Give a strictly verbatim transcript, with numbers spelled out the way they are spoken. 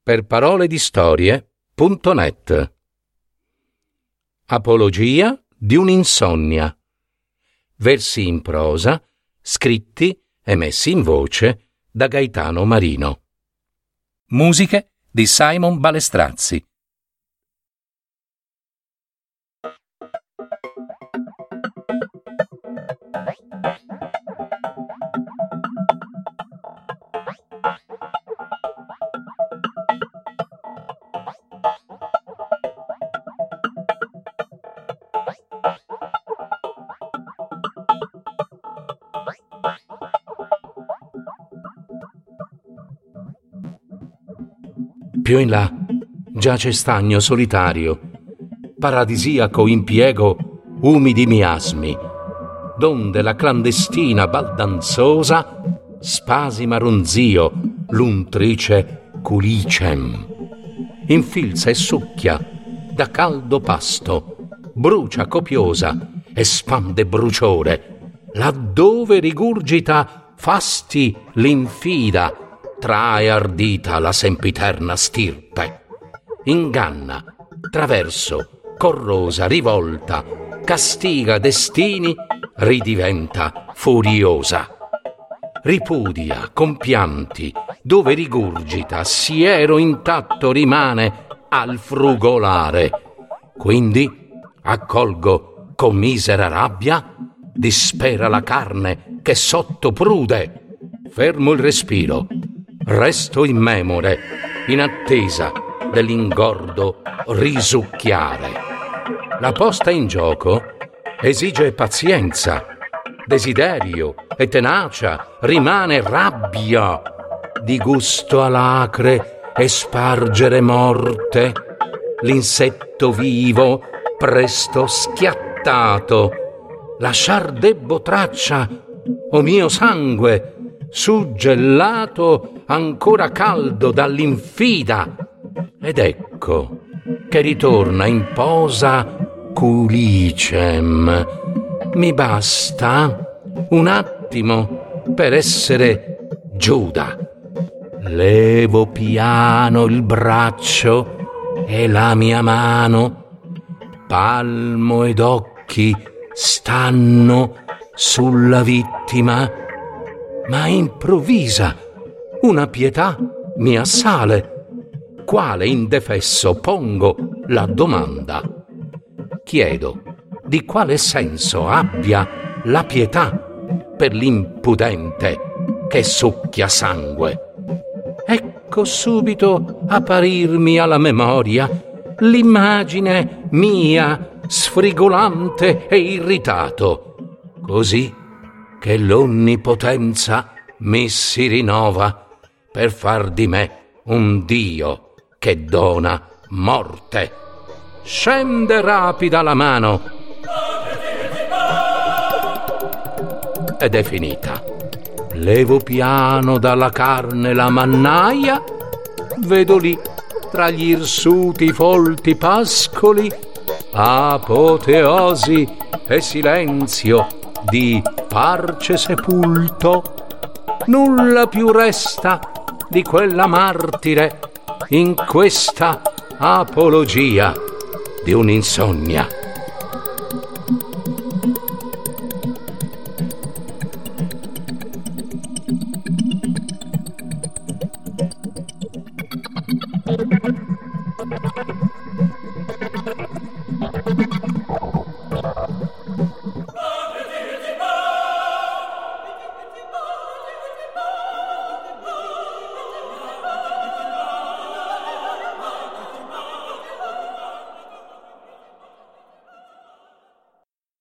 per parole di storie punto net. Apologia di un'insonnia. Versi in prosa, scritti e messi in voce da Gaetano Marino. Musiche di Simon Balestrazzi. Più in là giace stagno solitario, paradisiaco impiego umidi miasmi, donde la clandestina baldanzosa spasima ronzio l'untrice culicem. Infilza e succhia da caldo pasto, brucia copiosa e spande bruciore, laddove rigurgita fasti l'infida, trae ardita la sempiterna stirpe, inganna, traverso, corrosa, rivolta, castiga destini, ridiventa furiosa, ripudia compianti, dove rigurgita siero intatto rimane al frugolare. Quindi accolgo con misera rabbia, dispera la carne che sotto prude, fermo il respiro, resto immemore, in attesa dell'ingordo risucchiare. La posta in gioco esige pazienza, desiderio e tenacia, rimane rabbia, di gusto alacre e spargere morte, l'insetto vivo presto schiattato. Lasciar debbo traccia, o mio sangue, suggellato ancora caldo dall'infida, ed ecco che ritorna in posa culicem. Mi basta un attimo per essere Giuda. Levo piano il braccio e la mia mano, palmo ed occhi stanno sulla vittima, ma improvvisa una pietà mi assale, quale indefesso pongo la domanda. Chiedo di quale senso abbia la pietà per l'impudente che succhia sangue. Ecco subito apparirmi alla memoria l'immagine mia sfrigolante e irritato, così che l'onnipotenza mi si rinnova per far di me un Dio che dona morte. Scende rapida la mano ed è finita. Levo piano dalla carne la mannaia, vedo lì tra gli irsuti folti pascoli apoteosi e silenzio di parce sepulto. Nulla più resta di quella martire in questa apologia di un'insonnia.